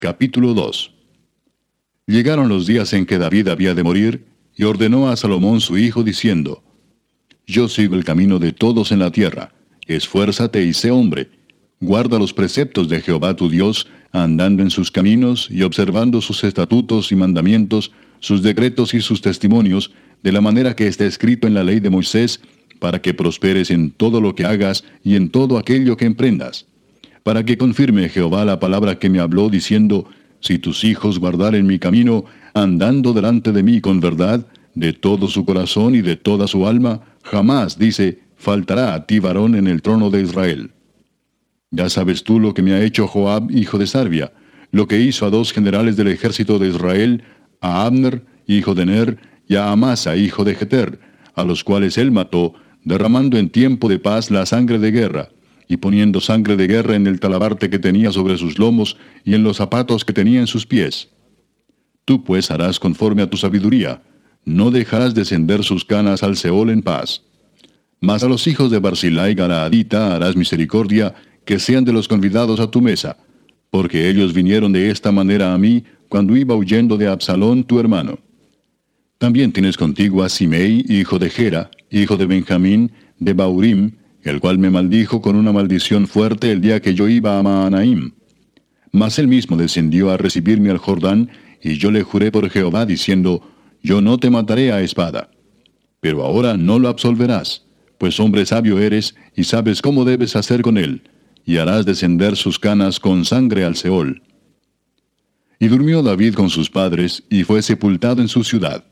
Capítulo 2. Llegaron los días en que David había de morir, y ordenó a Salomón su hijo, diciendo: Yo sigo el camino de todos en la tierra. Esfuérzate y sé hombre. Guarda los preceptos de Jehová tu Dios, andando en sus caminos y observando sus estatutos y mandamientos, sus decretos y sus testimonios, de la manera que está escrito en la ley de Moisés, para que prosperes en todo lo que hagas y en todo aquello que emprendas. Para que confirme Jehová la palabra que me habló, diciendo: Si tus hijos guardaren mi camino, andando delante de mí con verdad, de todo su corazón y de toda su alma, jamás, dice, faltará a ti varón en el trono de Israel. Ya sabes tú lo que me ha hecho Joab, hijo de Sarvia, lo que hizo a 2 generales del ejército de Israel, a Abner, hijo de Ner, y a Amasa, hijo de Jeter, a los cuales él mató, derramando en tiempo de paz la sangre de guerra, y poniendo sangre de guerra en el talabarte que tenía sobre sus lomos, y en los zapatos que tenía en sus pies. Tú pues harás conforme a tu sabiduría, no dejarás descender sus canas al Seol en paz. Mas a los hijos de Barzillai Galaadita harás misericordia, que sean de los convidados a tu mesa, porque ellos vinieron de esta manera a mí, cuando iba huyendo de Absalón tu hermano. También tienes contigo a Simei, hijo de Gera, hijo de Benjamín, de Baurim, el cual me maldijo con una maldición fuerte el día que yo iba a Mahanaim. Mas él mismo descendió a recibirme al Jordán, y yo le juré por Jehová, diciendo: Yo no te mataré a espada. Pero ahora no lo absolverás, pues hombre sabio eres, y sabes cómo debes hacer con él, y harás descender sus canas con sangre al Seol. Y durmió David con sus padres, y fue sepultado en su ciudad.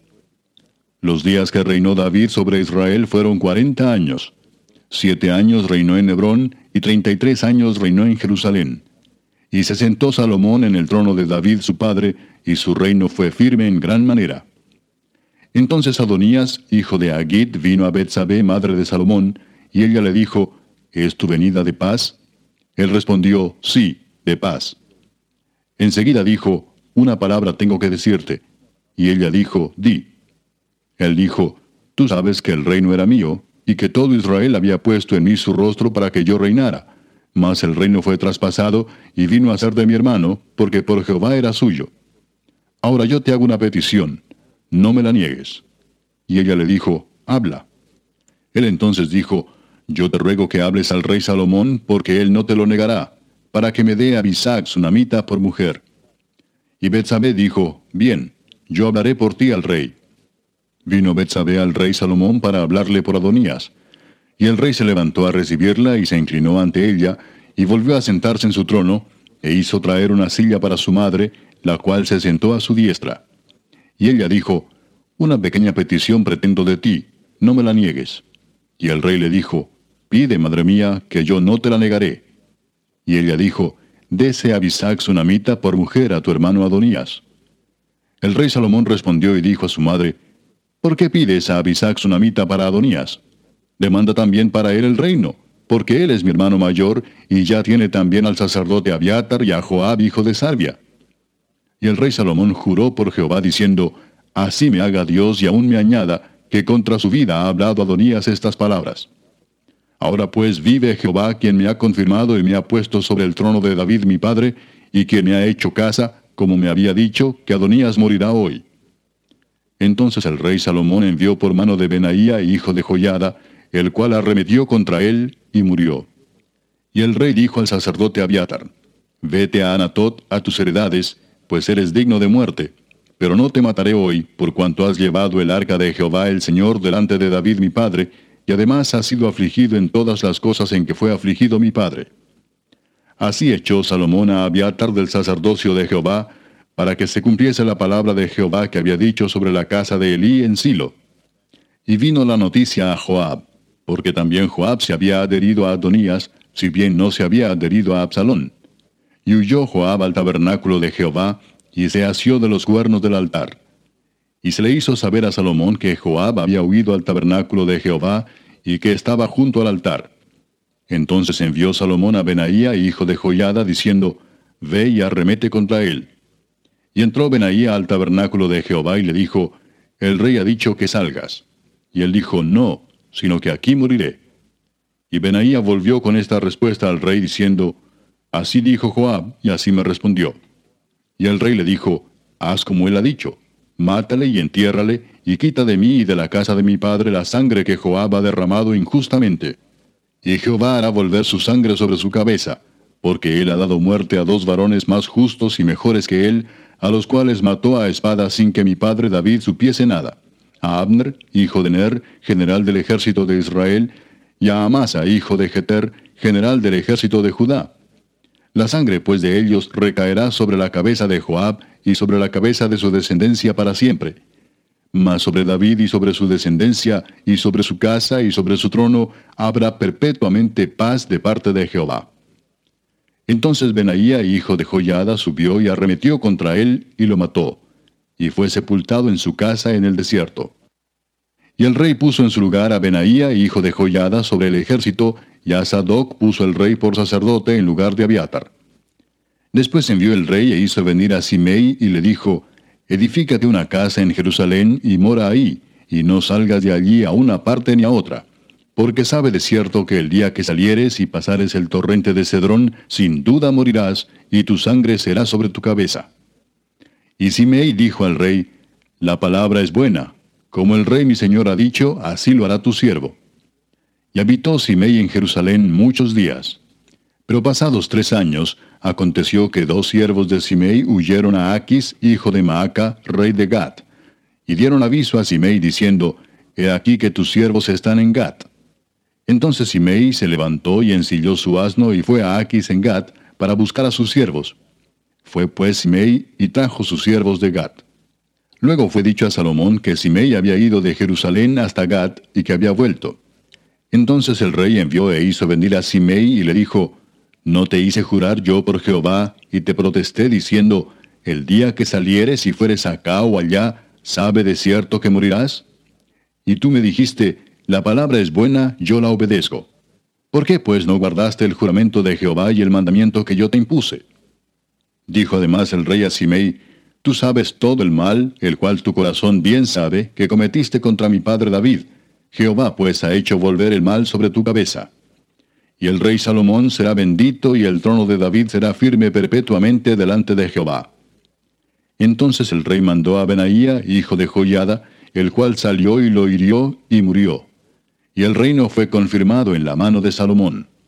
Los días que reinó David sobre Israel fueron 40 años. 7 años reinó en Hebrón, y 33 años reinó en Jerusalén. Y se sentó Salomón en el trono de David su padre, y su reino fue firme en gran manera. Entonces Adonías, hijo de Agit, vino a Betsabé, madre de Salomón, y ella le dijo: ¿Es tu venida de paz? Él respondió: Sí, de paz. Enseguida dijo: Una palabra tengo que decirte. Y ella dijo: Di. Él dijo: Tú sabes que el reino era mío, y que todo Israel había puesto en mí su rostro para que yo reinara. Mas el reino fue traspasado, y vino a ser de mi hermano, porque por Jehová era suyo. Ahora yo te hago una petición, no me la niegues. Y ella le dijo: Habla. Él entonces dijo: Yo te ruego que hables al rey Salomón, porque él no te lo negará, para que me dé a Abisag sunamita por mujer. Y Betsabé dijo: Bien, yo hablaré por ti al rey. Vino Betsabé al rey Salomón para hablarle por Adonías. Y el rey se levantó a recibirla y se inclinó ante ella, y volvió a sentarse en su trono, e hizo traer una silla para su madre, la cual se sentó a su diestra. Y ella dijo: Una pequeña petición pretendo de ti, no me la niegues. Y el rey le dijo: Pide, madre mía, que yo no te la negaré. Y ella dijo: Dese a Abisag sunamita por mujer a tu hermano Adonías. El rey Salomón respondió y dijo a su madre: ¿Por qué pides a Abisag sunamita para Adonías? Demanda también para él el reino, porque él es mi hermano mayor, y ya tiene también al sacerdote Abiatar y a Joab, hijo de Sarvia. Y el rey Salomón juró por Jehová, diciendo: Así me haga Dios y aún me añada, que contra su vida ha hablado Adonías estas palabras. Ahora pues vive Jehová, quien me ha confirmado y me ha puesto sobre el trono de David mi padre, y quien me ha hecho casa, como me había dicho, que Adonías morirá hoy. Entonces el rey Salomón envió por mano de Benaía, hijo de Joiada, el cual arremetió contra él, y murió. Y el rey dijo al sacerdote Abiatar: Vete a Anatot, a tus heredades, pues eres digno de muerte. Pero no te mataré hoy, por cuanto has llevado el arca de Jehová el Señor delante de David mi padre, y además has sido afligido en todas las cosas en que fue afligido mi padre. Así echó Salomón a Abiatar del sacerdocio de Jehová, para que se cumpliese la palabra de Jehová que había dicho sobre la casa de Elí en Silo. Y vino la noticia a Joab, porque también Joab se había adherido a Adonías, si bien no se había adherido a Absalón. Y huyó Joab al tabernáculo de Jehová, y se asió de los cuernos del altar. Y se le hizo saber a Salomón que Joab había huido al tabernáculo de Jehová, y que estaba junto al altar. Entonces envió Salomón a Benaía, hijo de Joiada, diciendo: Ve y arremete contra él. Y entró Benaía al tabernáculo de Jehová, y le dijo: El rey ha dicho que salgas. Y él dijo: No, sino que aquí moriré. Y Benaía volvió con esta respuesta al rey, diciendo: Así dijo Joab, y así me respondió. Y el rey le dijo, haz como él ha dicho, mátale y entiérrale, y quita de mí y de la casa de mi padre la sangre que Joab ha derramado injustamente. Y Jehová hará volver su sangre sobre su cabeza, porque él ha dado muerte a 2 varones más justos y mejores que él, a los cuales mató a espada sin que mi padre David supiese nada, a Abner, hijo de Ner, general del ejército de Israel, y a Amasa, hijo de Jeter, general del ejército de Judá. La sangre pues de ellos recaerá sobre la cabeza de Joab y sobre la cabeza de su descendencia para siempre. Mas sobre David y sobre su descendencia y sobre su casa y sobre su trono habrá perpetuamente paz de parte de Jehová. Entonces Benaía, hijo de Joiada, subió y arremetió contra él y lo mató, y fue sepultado en su casa en el desierto. Y el rey puso en su lugar a Benaía, hijo de Joiada, sobre el ejército, y a Sadoc puso el rey por sacerdote en lugar de Abiatar. Después envió el rey e hizo venir a Simei y le dijo, edifícate una casa en Jerusalén y mora ahí, y no salgas de allí a una parte ni a otra, porque sabe de cierto que el día que salieres y pasares el torrente de Cedrón, sin duda morirás, y tu sangre será sobre tu cabeza. Y Simei dijo al rey, la palabra es buena, como el rey mi señor ha dicho, así lo hará tu siervo. Y habitó Simei en Jerusalén muchos días. Pero pasados 3 años, aconteció que 2 siervos de Simei huyeron a Aquis, hijo de Maaca, rey de Gat, y dieron aviso a Simei diciendo, he aquí que tus siervos están en Gat. Entonces Simei se levantó y ensilló su asno y fue a Aquis en Gat para buscar a sus siervos. Fue pues Simei y trajo sus siervos de Gat. Luego fue dicho a Salomón que Simei había ido de Jerusalén hasta Gat y que había vuelto. Entonces el rey envió e hizo venir a Simei y le dijo, ¿no te hice jurar yo por Jehová y te protesté diciendo, el día que salieres y fueres acá o allá, sabe de cierto que morirás? Y tú me dijiste, la palabra es buena, yo la obedezco. ¿Por qué pues no guardaste el juramento de Jehová y el mandamiento que yo te impuse? Dijo además el rey a Simei, tú sabes todo el mal, el cual tu corazón bien sabe, que cometiste contra mi padre David. Jehová pues ha hecho volver el mal sobre tu cabeza. Y el rey Salomón será bendito y el trono de David será firme perpetuamente delante de Jehová. Entonces el rey mandó a Benaía, hijo de Joiada, el cual salió y lo hirió y murió. Y el reino fue confirmado en la mano de Salomón.